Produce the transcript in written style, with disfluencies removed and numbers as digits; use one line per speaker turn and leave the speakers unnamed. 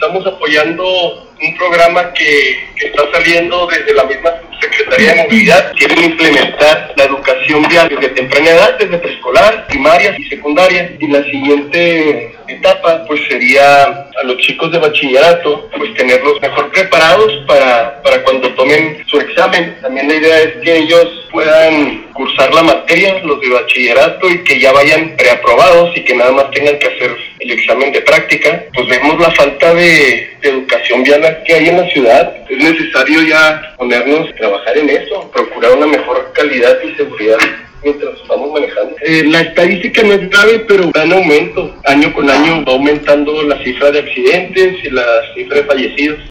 estamos apoyando un programa que está saliendo desde la misma Secretaría de Movilidad. Quieren implementar la educación vial desde temprana edad, desde preescolar, primaria y secundaria. Y la siguiente etapa pues sería a los chicos de bachillerato, pues tenerlos mejor preparados para cuando tomen su examen. También la idea es que ellos puedan cursar la materia, los de bachillerato, y que ya vayan preaprobados y que nada más tengan que hacer el examen de práctica. Pues vemos la falta de educación vial que hay en la ciudad. Es necesario ya ponernos a trabajar en eso, procurar una mejor calidad y seguridad mientras estamos manejando. La estadística no es grave, pero va en aumento. Año con año va aumentando la cifra de accidentes y la cifra de fallecidos.